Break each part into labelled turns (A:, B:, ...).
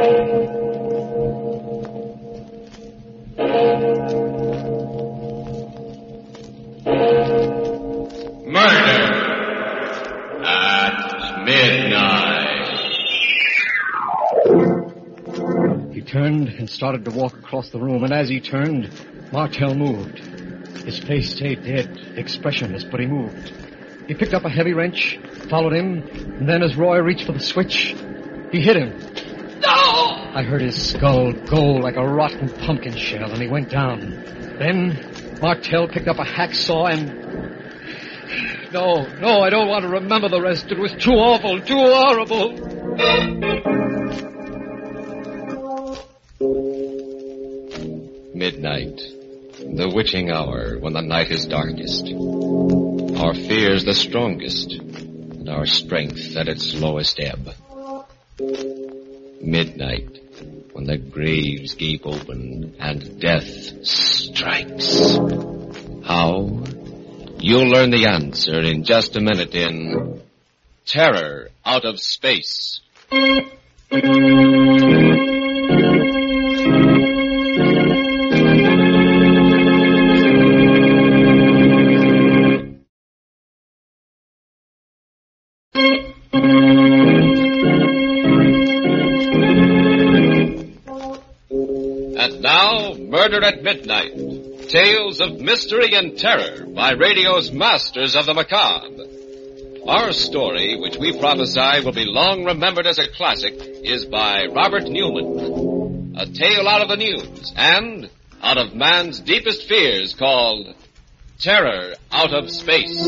A: Murder at midnight.
B: He turned and started to walk across the room, and as he turned, Martell moved. His face stayed dead, expressionless, but he moved. He picked up a heavy wrench, followed him, and then as Roy reached for the switch, he hit him.
C: No!
B: I heard his skull go like a rotten pumpkin shell, and he went down. Then Martell picked up a hacksaw and... No, I don't want to remember the rest. It was too awful, too horrible.
D: Midnight, the witching hour when the night is darkest. Our fears the strongest, and our strength at its lowest ebb. Midnight, when the graves gape open and death strikes. How? You'll learn the answer in just a minute in Terror Out of Space. And now, Murder at Midnight. Tales of mystery and terror by radio's masters of the macabre. Our story, which we prophesy will be long remembered as a classic, is by Robert Newman. A tale out of the news and out of man's deepest fears called Terror Out of Space.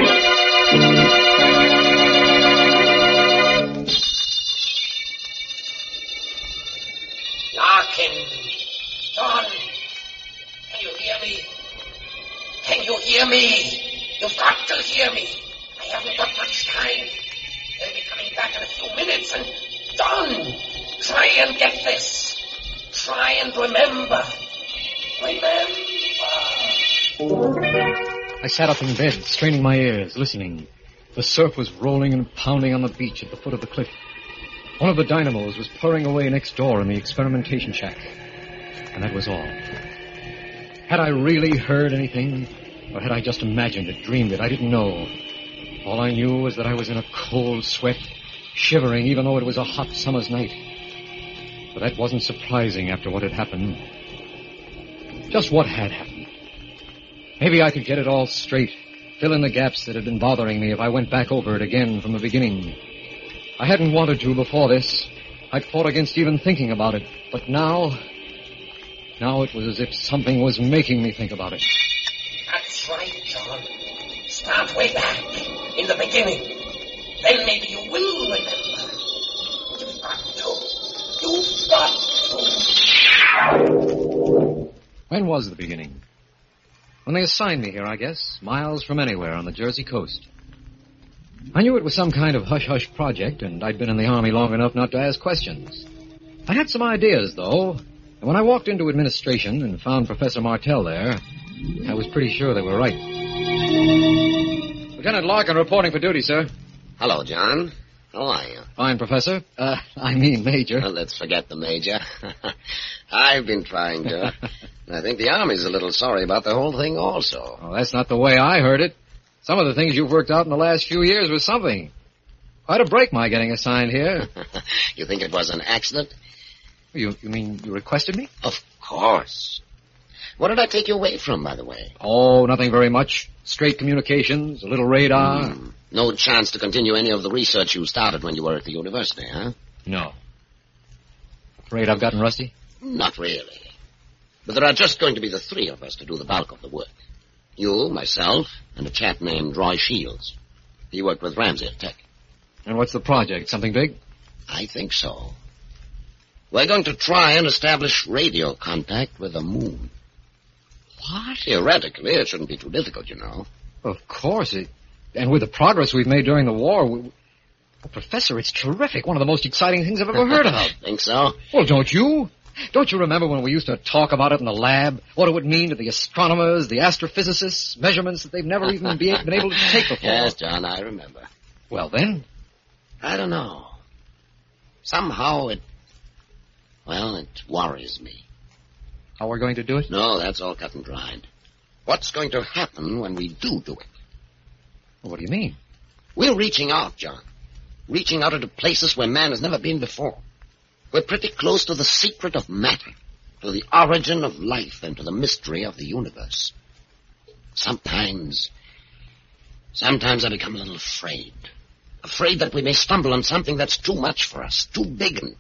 C: Larkin! John! Can you hear me? Can you hear me? You've got to hear me. I haven't got much time. They'll be coming back in a few minutes and... John! Try and get this. Try and remember.
B: I sat up in bed, straining my ears, listening. The surf was rolling and pounding on the beach at the foot of the cliff. One of the dynamos was purring away next door in the experimentation shack. And that was all. Had I really heard anything, or had I just imagined it, dreamed it? I didn't know. All I knew was that I was in a cold sweat, shivering even though it was a hot summer's night. But that wasn't surprising after what had happened. Just what had happened. Maybe I could get it all straight, fill in the gaps that had been bothering me if I went back over it again from the beginning. I hadn't wanted to before this. I'd fought against even thinking about it. But now it was as if something was making me think about it.
C: That's right, John. Start way back, in the beginning. Then maybe you will remember. You've got to. You've got to.
B: When was the beginning? When they assigned me here, I guess, miles from anywhere on the Jersey coast. I knew it was some kind of hush-hush project, and I'd been in the Army long enough not to ask questions. I had some ideas, though, and when I walked into administration and found Professor Martell there, I was pretty sure they were right. Lieutenant Larkin reporting for duty, sir.
E: Hello, John. How are you?
B: Fine, Professor. Major.
E: Well, let's forget the Major. I've been trying to. I think the Army's a little sorry about the whole thing also.
B: Oh, that's not the way I heard it. Some of the things you've worked out in the last few years was something. Quite a break, my getting assigned here.
E: You think it was an accident?
B: You mean you requested me?
E: Of course. What did I take you away from, by the way?
B: Oh, nothing very much. Straight communications, a little radar.
E: No chance to continue any of the research you started when you were at the university, huh?
B: No. Afraid I've gotten rusty?
E: Not really. But there are just going to be the three of us to do the bulk of the work. You, myself, and a chap named Roy Shields. He worked with Ramsey at Tech.
B: And what's the project? Something big?
E: I think so. We're going to try and establish radio contact with the moon.
B: What?
E: Theoretically, it shouldn't be too difficult, you know.
B: Of course. And with the progress we've made during the war... Well, Professor, it's terrific. One of the most exciting things I've ever heard of.
E: Think so?
B: Well, don't you? Don't you remember when we used to talk about it in the lab? What it would mean to the astronomers, the astrophysicists, measurements that they've never even been able to take before.
E: Yes, John, I remember.
B: Well, then?
E: I don't know. Somehow Well, it worries me.
B: How we're going to do it?
E: No, that's all cut and dried. What's going to happen when we do it?
B: Well, what do you mean?
E: We're reaching out, John. Reaching out into places where man has never been before. We're pretty close to the secret of matter, to the origin of life, and to the mystery of the universe. Sometimes I become a little afraid. Afraid that we may stumble on something that's too much for us, too big and...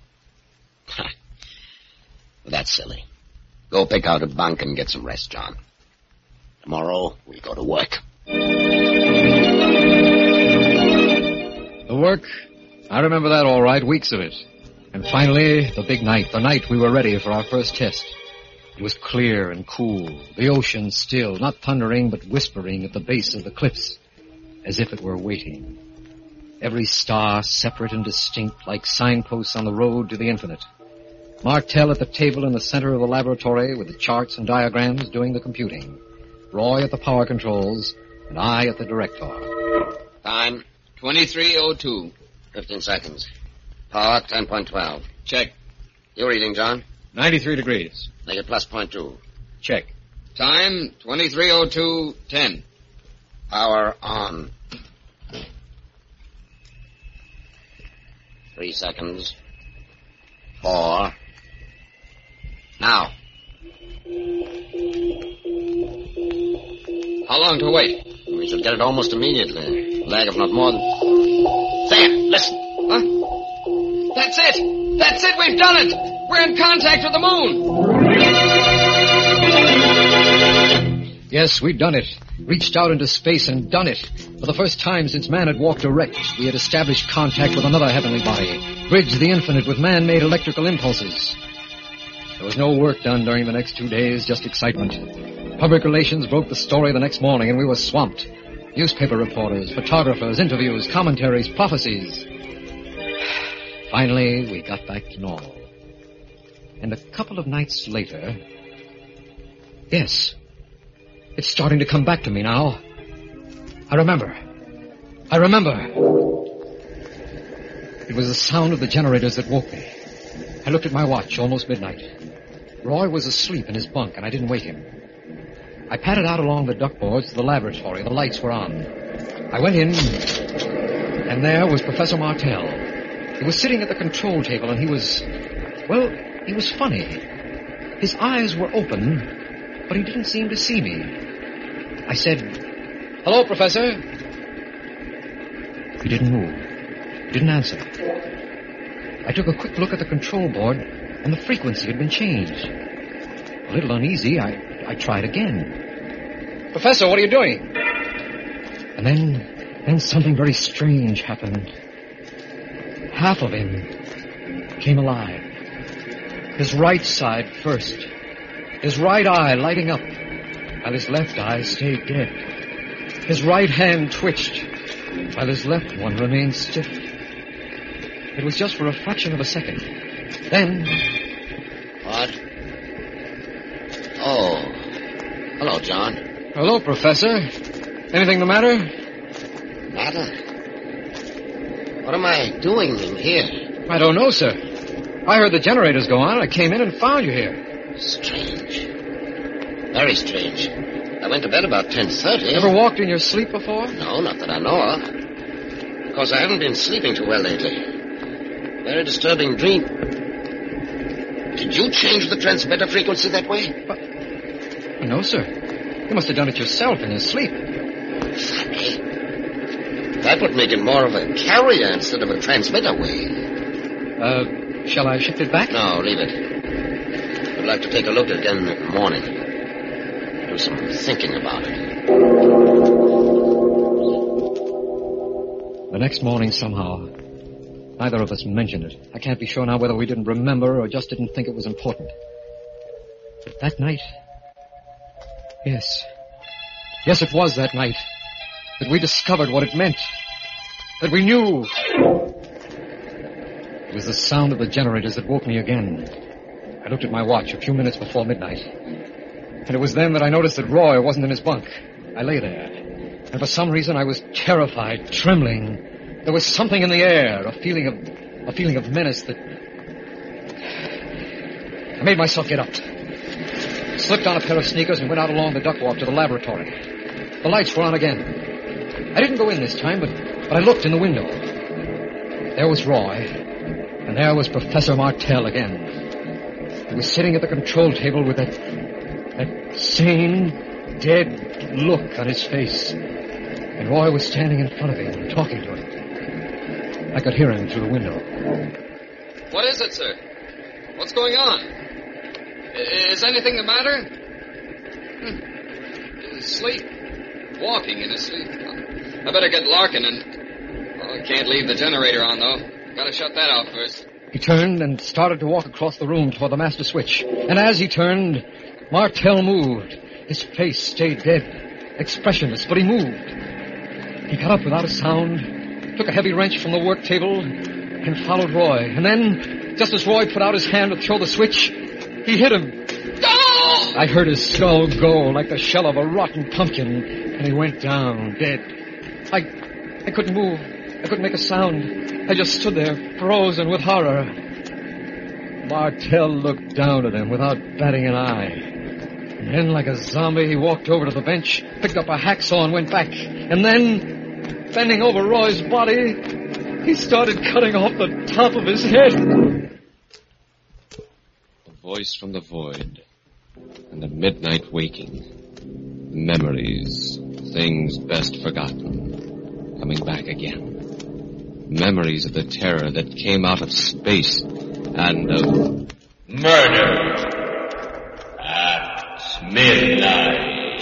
E: That's silly. Go pick out a bunk and get some rest, John. Tomorrow, we'll go to work.
B: The work? I remember that all right, weeks of it. And finally, the big night, the night we were ready for our first test. It was clear and cool, the ocean still, not thundering but whispering at the base of the cliffs, as if it were waiting. Every star separate and distinct, like signposts on the road to the infinite. Martel at the table in the center of the laboratory with the charts and diagrams doing the computing. Roy at the power controls, and I at the director.
E: Time,
D: 23:02.
E: 15 seconds. Power, 10.12.
D: Check.
E: You reading, John?
B: 93 degrees.
E: Make it plus 0.2.
B: Check.
D: Time, 23:02:10.
E: Power on. 3 seconds. 4. Now.
D: How long to wait?
E: We should get it almost immediately. Lag of not more than... There, listen.
D: Huh? That's it! That's it! We've done it! We're in contact with the moon!
B: Yes, we'd done it. Reached out into space and done it. For the first time since man had walked erect, we had established contact with another heavenly body, bridged the infinite with man-made electrical impulses. There was no work done during the next 2 days, just excitement. Public relations broke the story the next morning, and we were swamped. Newspaper reporters, photographers, interviews, commentaries, prophecies. Finally, we got back to normal. And a couple of nights later... Yes, it's starting to come back to me now. I remember. It was the sound of the generators that woke me. I looked at my watch, almost midnight. Roy was asleep in his bunk, and I didn't wake him. I padded out along the duckboards to the laboratory. The lights were on. I went in, and there was Professor Martel. He was sitting at the control table, and he was funny. His eyes were open, but he didn't seem to see me. I said, "Hello, Professor." He didn't move. Didn't answer. I took a quick look at the control board, and the frequency had been changed. A little uneasy, I tried again. "Professor, what are you doing?" And then something very strange happened. Half of him came alive. His right side first. His right eye lighting up, while his left eye stayed dead. His right hand twitched, while his left one remained stiff. It was just for a fraction of a second. Then...
E: What? Oh. Hello, John.
B: Hello, Professor. Anything the matter?
E: Matter? What am I doing in here?
B: I don't know, sir. I heard the generators go on. I came in and found you here.
E: Strange. Very strange. I went to bed about 10:30.
B: Ever walked in your sleep before?
E: No, not that I know of. Because I haven't been sleeping too well lately. Very disturbing dream. Did you change the transmitter frequency that way?
B: No, sir. You must have done it yourself in your sleep.
E: Funny. That would make it more of a carrier instead of a transmitter wave.
B: Shall I shift it back?
E: No, leave it. I'd like to take a look again in the morning. Do some thinking about it.
B: The next morning, somehow, neither of us mentioned it. I can't be sure now whether we didn't remember or just didn't think it was important. But that night... Yes, it was that night that we discovered what it meant. That we knew. It was the sound of the generators that woke me again. I looked at my watch a few minutes before midnight. And it was then that I noticed that Roy wasn't in his bunk. I lay there. And for some reason I was terrified, trembling. There was something in the air, a feeling of menace that made myself get up. Slipped on a pair of sneakers and went out along the ductwalk to the laboratory. The lights were on again. I didn't go in this time, but I looked in the window. There was Roy, and there was Professor Martell again. He was sitting at the control table with that sane, dead look on his face. And Roy was standing in front of him and talking to him. I could hear him through the window.
D: What is it, sir? What's going on? Is anything the matter? Sleep. Walking in his sleep. I better get Larkin and... I can't leave the generator on, though. Gotta shut that out first.
B: He turned and started to walk across the room toward the master switch. And as he turned, Martell moved. His face stayed dead, expressionless, but he moved. He got up without a sound, took a heavy wrench from the work table, and followed Roy. And then, just as Roy put out his hand to throw the switch, he hit him.
D: Oh!
B: I heard his skull go like the shell of a rotten pumpkin, and he went down, dead. I couldn't move. I couldn't make a sound. I just stood there, frozen with horror. Martell looked down at him without batting an eye. And then, like a zombie, he walked over to the bench, picked up a hacksaw and went back. And then, bending over Roy's body, he started cutting off the top of his head.
D: A voice from the void, and the midnight waking. Memories, things best forgotten, coming back again. Memories of the terror that came out of space and of...
A: Murder at midnight.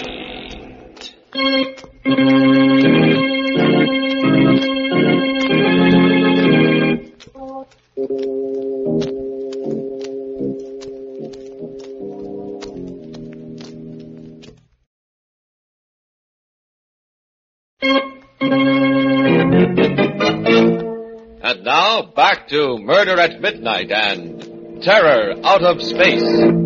D: And now, back to Murder at Midnight and Terror Out of Space.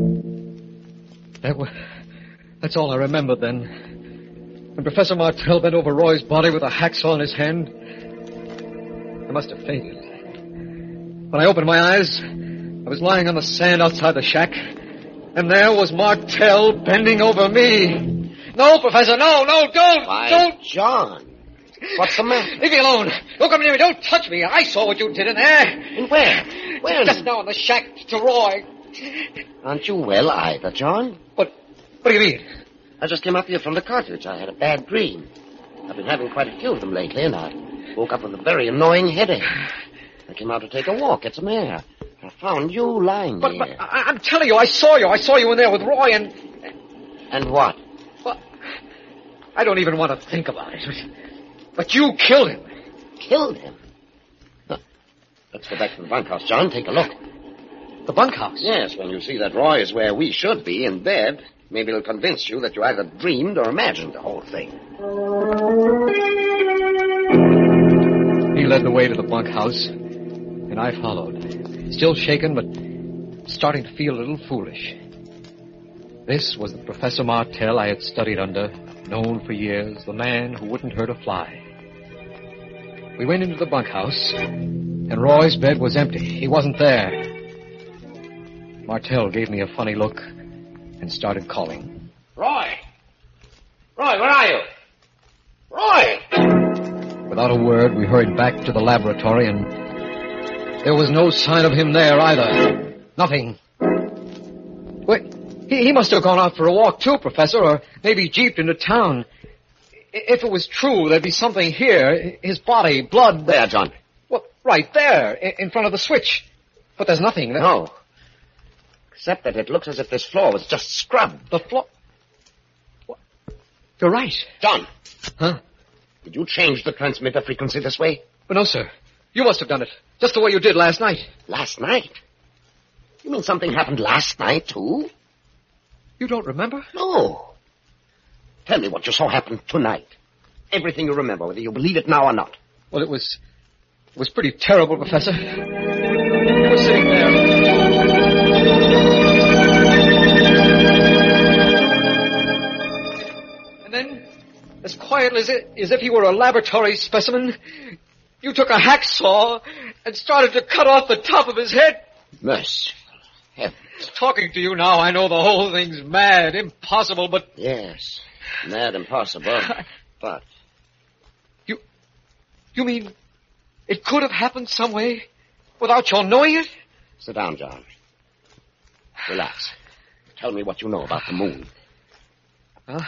B: That's all I remembered then. When Professor Martell bent over Roy's body with a hacksaw in his hand, I must have fainted. When I opened my eyes, I was lying on the sand outside the shack, and there was Martell bending over me. No, Professor, no, don't!
E: Why,
B: Don't!
E: John, what's the matter?
B: Leave me alone. Don't come near me. Don't touch me. I saw what you did in there.
E: And where? Where?
B: Just now in the shack to Roy.
E: Aren't you well either, John?
B: What do you mean?
E: I just came up here from the cottage. I had a bad dream. I've been having quite a few of them lately, and I woke up with a very annoying headache. I came out to take a walk, get some air. I found you lying
B: But
E: there.
B: I'm telling you, I saw you. I saw you in there with Roy and...
E: And what?
B: Well, I don't even want to think about it. But you killed him.
E: Killed him? Huh. Let's go back to the bunkhouse, John. Take a look.
B: The bunkhouse?
E: Yes, when you see that Roy is where we should be, in bed, maybe it'll convince you that you either dreamed or imagined the whole thing.
B: He led the way to the bunkhouse, and I followed. Still shaken, but starting to feel a little foolish. This was the Professor Martell I had studied under, known for years, the man who wouldn't hurt a fly. We went into the bunkhouse, and Roy's bed was empty. He wasn't there. Martell gave me a funny look and started calling.
E: Roy! Roy, where are you? Roy!
B: Without a word, we hurried back to the laboratory, and there was no sign of him there either. Nothing. Wait, he must have gone out for a walk too, Professor, or maybe jeeped into town. If it was true, there'd be something here. His body, blood...
E: There, John.
B: Well, right there, in front of the switch. But there's nothing.
E: No. Except that it looks as if this floor was just scrubbed.
B: The floor... What? You're right.
E: John.
B: Huh?
E: Did you change the transmitter frequency this way?
B: But no, sir. You must have done it. Just the way you did last night.
E: Last night? You mean something happened last night, too?
B: You don't remember?
E: No. Tell me what you saw happen tonight. Everything you remember, whether you believe it now or not.
B: Well, it was pretty terrible, Professor. He was sitting there. And then, as quietly as if he were a laboratory specimen, you took a hacksaw and started to cut off the top of his head.
E: Merciful heavens.
B: Talking to you now, I know the whole thing's mad, impossible, but...
E: Yes, mad, impossible, but...
B: You mean it could have happened some way without your knowing it?
E: Sit down, John. Relax. Tell me what you know about the moon.
B: The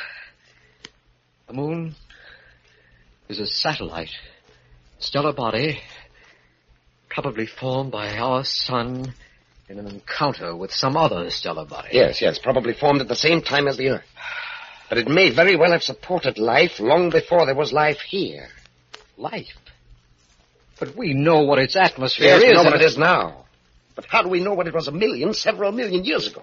B: moon is a satellite, stellar body, probably formed by our sun in an encounter with some other stellar body.
E: Yes, probably formed at the same time as the Earth. But it may very well have supported life long before there was life here.
B: Life? But we know what its atmosphere
E: Yes,
B: is.
E: we know what it is now. But how do we know what it was several million years ago?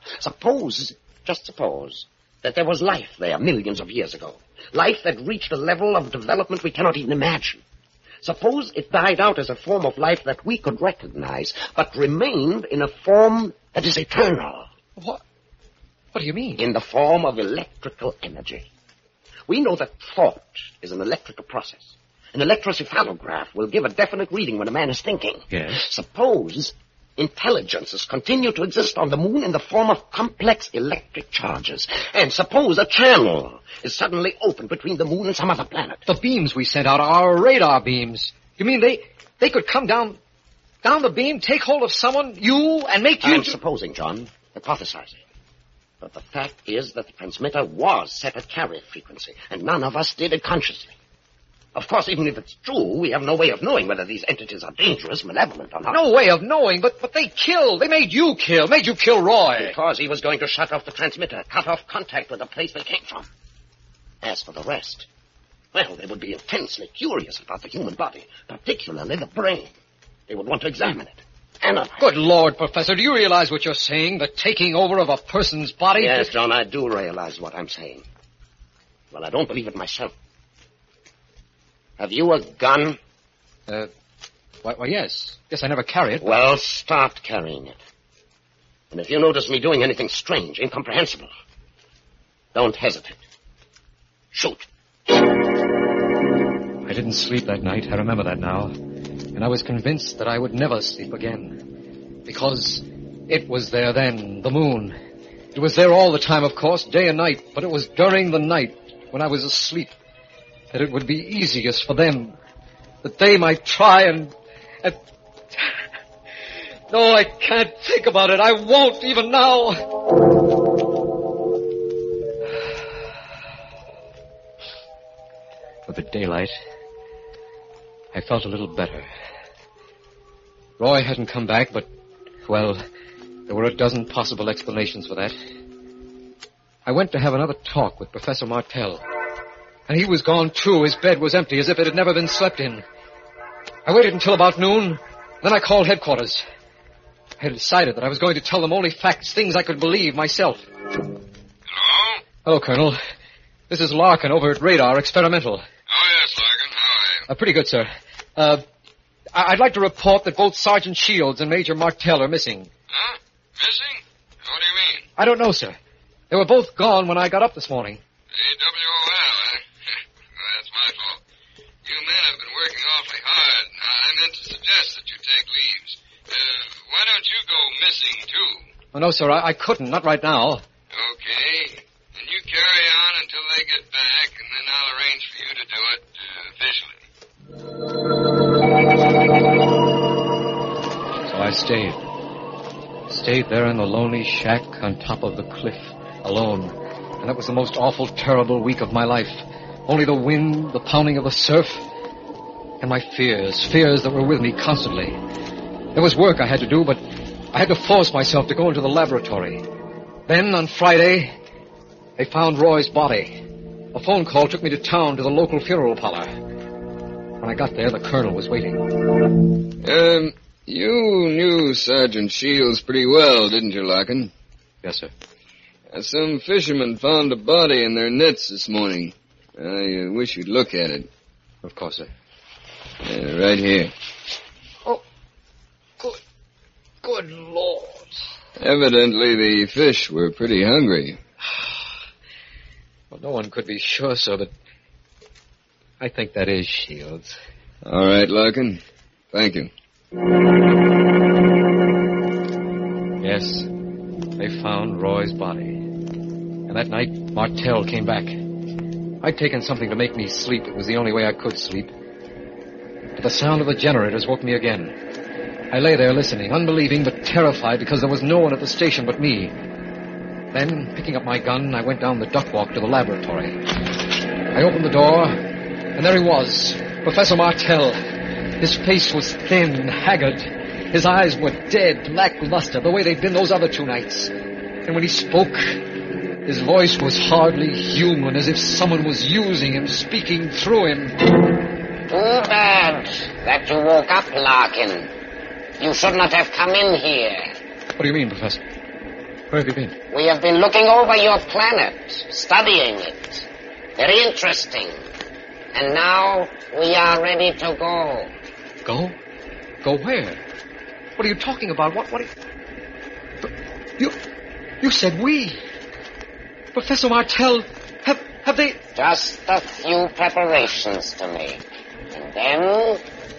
E: Just suppose, that there was life there millions of years ago. Life that reached a level of development we cannot even imagine. Suppose it died out as a form of life that we could recognize, but remained in a form that is eternal.
B: What do you mean?
E: In the form of electrical energy. We know that thought is an electrical process. An electrocephalograph will give a definite reading when a man is thinking.
B: Yes.
E: Suppose intelligences continue to exist on the moon in the form of complex electric charges. And suppose a channel is suddenly opened between the moon and some other planet.
B: The beams we sent out are radar beams. You mean they could come down the beam, take hold of someone, you, and make you...
E: I'm supposing, John, hypothesizing. But the fact is that the transmitter was set at carrier frequency, and none of us did it consciously. Of course, even if it's true, we have no way of knowing whether these entities are dangerous, malevolent, or not.
B: No way of knowing, but they killed. They made you kill Roy.
E: Because he was going to shut off the transmitter, cut off contact with the place they came from. As for the rest, well, they would be intensely curious about the human body, particularly the brain. They would want to examine it. Analyze.
B: Good Lord, Professor, do you realize what you're saying? The taking over of a person's body?
E: Yes, John, I do realize what I'm saying. Well, I don't believe it myself. Have you a gun?
B: Why, yes. Yes, I never carry it.
E: Well, start carrying it. And if you notice me doing anything strange, incomprehensible, don't hesitate. Shoot.
B: I didn't sleep that night. I remember that now. And I was convinced that I would never sleep again. Because it was there then, the moon. It was there all the time, of course, day and night. But it was during the night, when I was asleep, that it would be easiest for them, that they might try and... No, I can't think about it. I won't even now. With the daylight, I felt a little better. Roy hadn't come back, but, well, there were a dozen possible explanations for that. I went to have another talk with Professor Martell. And he was gone, too. His bed was empty, as if it had never been slept in. I waited until about noon. Then I called headquarters. I had decided that I was going to tell them only facts, things I could believe myself.
F: Hello?
B: Hello, Colonel. This is Larkin over at Radar Experimental.
F: Oh, yes, Larkin. How are you?
B: Pretty good, sir. I'd like to report that both Sergeant Shields and Major Martell are missing.
F: Huh? Missing? What do you mean?
B: I don't know, sir. They were both gone when I got up this morning.
F: AWOL, eh? Well, that's my fault. You men have been working awfully hard. I meant to suggest that you take leaves. Why don't you go missing, too?
B: Oh, no, sir, I couldn't. Not right now.
F: Okay. Then you carry on until they get back, and then I'll arrange for you to do it officially.
B: So I stayed. Stayed there in the lonely shack on top of the cliff, alone. And that was the most awful, terrible week of my life. Only the wind, the pounding of the surf, and my fears that were with me constantly. There was work I had to do, but I had to force myself to go into the laboratory. Then, on Friday, they found Roy's body. A phone call took me to town to the local funeral parlor. When I got there, the colonel was waiting.
F: You knew Sergeant Shields pretty well, didn't you, Larkin?
B: Yes, sir.
F: Some fishermen found a body in their nets this morning. I wish you'd look at it.
B: Of course, sir.
F: Right here.
B: Oh, good Lord.
F: Evidently the fish were pretty hungry.
B: Well, no one could be sure, sir, but I think that is Shields.
F: All right, Larkin. Thank you.
B: Yes, they found Roy's body. And that night, Martell came back. I'd taken something to make me sleep. It was the only way I could sleep. But the sound of the generators woke me again. I lay there listening, unbelieving but terrified because there was no one at the station but me. Then, picking up my gun, I went down the duck walk to the laboratory. I opened the door, and there he was, Professor Martell. His face was thin, haggard. His eyes were dead, lackluster, the way they'd been those other 2 nights. And when he spoke, his voice was hardly human, as if someone was using him, speaking through him.
E: Too bad that you woke up, Larkin. You should not have come in here.
B: What do you mean, Professor? Where have you been?
E: We have been looking over your planet, studying it. Very interesting. And now we are ready to go.
B: Go? Go where? What are you talking about? What You said we. Professor Martell, have they...
E: Just a few preparations to make. And then...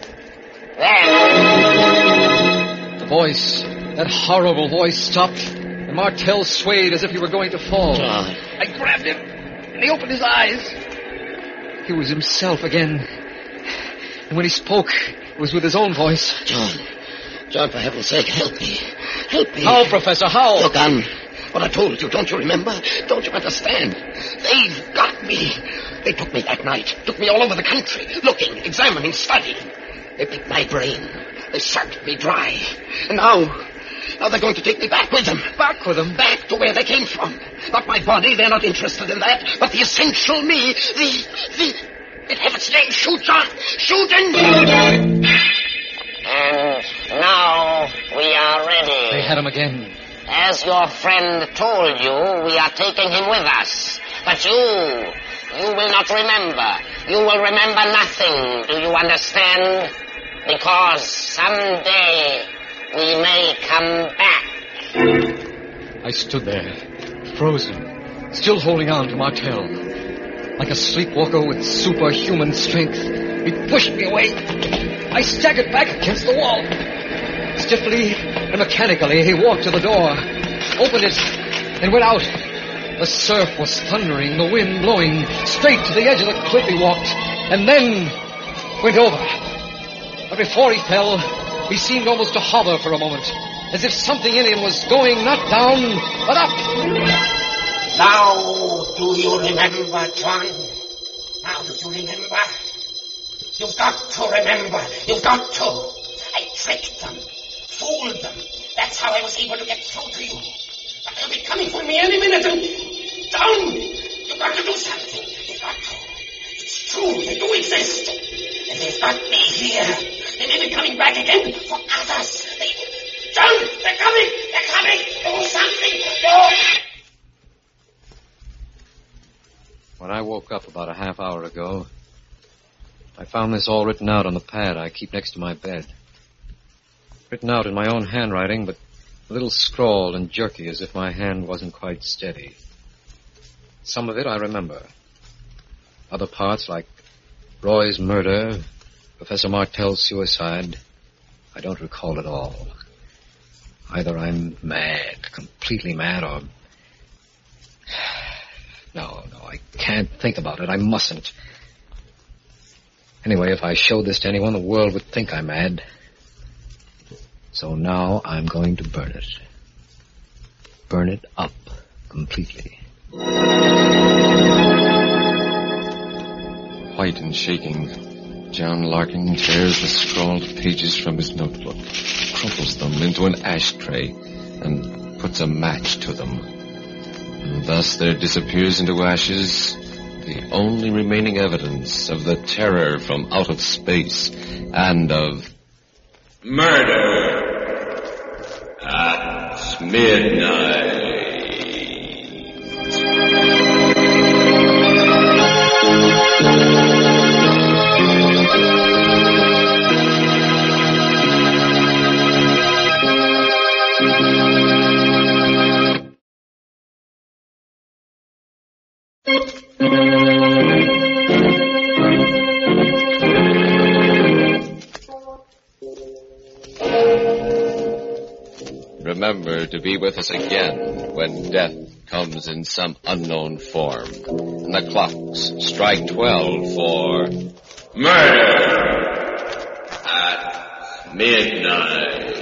B: The voice, that horrible voice, stopped, and Martell swayed as if he were going to fall.
E: John.
B: I grabbed him, and he opened his eyes. He was himself again. And when he spoke, it was with his own voice.
E: John, for heaven's sake, help me. Help me.
B: How, Professor, how?
E: Your gun. What I told you, don't you remember? Don't you understand? They've got me. They took me that night. Took me all over the country. Looking, examining, studying. They picked my brain. They sucked me dry. And now they're going to take me back with them.
B: Back with them?
E: Back to where they came from. Not my body, they're not interested in that. But the essential me, in heaven's name, shoot, John. Shoot and... And now we are ready.
B: They had him again.
E: As your friend told you, we are taking him with us. But you will not remember. You will remember nothing, do you understand? Because someday we may come back.
B: I stood there, frozen, still holding on to Martell. Like a sleepwalker with superhuman strength, he pushed me away. I staggered back against the wall. Stiffly and mechanically, he walked to the door, opened it, and went out. The surf was thundering, the wind blowing. Straight to the edge of the cliff he walked, and then went over. But before he fell, he seemed almost to hover for a moment, as if something in him was going not down, but up.
C: Now, do you remember, John? Now, do you remember? You've got to remember. You've got to. I tricked them, fooled them. That's how I was able to get through to you. But they'll be coming for me any minute and... John, you've got to do something. You've got to. It's true, they do exist. And they've got me here. They may be coming back again for others. John, they're coming. They're coming. Do something. Do...
B: When I woke up about a half hour ago, I found this all written out on the pad I keep next to my bed. Written out in my own handwriting, but a little scrawled and jerky as if my hand wasn't quite steady. Some of it I remember. Other parts, like Roy's murder, Professor Martell's suicide, I don't recall at all. Either I'm mad, completely mad, or... No, I can't think about it. I mustn't. Anyway, if I showed this to anyone, the world would think I'm mad. So now I'm going to burn it. Burn it up completely.
G: White and shaking, John Larkin tears the scrawled pages from his notebook, crumples them into an ashtray, and puts a match to them. And thus there disappears into ashes the only remaining evidence of the terror from out of space and of
A: murder at midnight.
D: remember to be with us again when death comes in some unknown form. And the clocks strike 12 for
A: Murder at Midnight.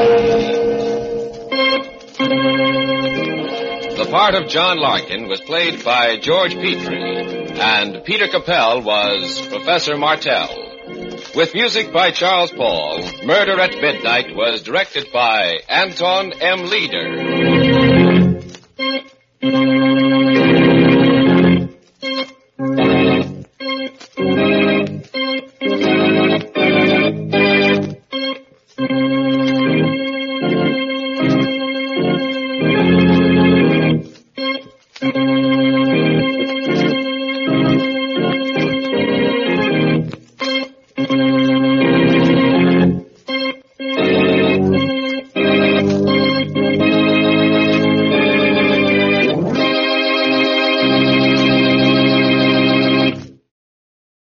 D: The part of John Larkin was played by George Petrie, and Peter Capell was Professor Martell. With music by Charles Paul, Murder at Midnight was directed by Anton M. Leader.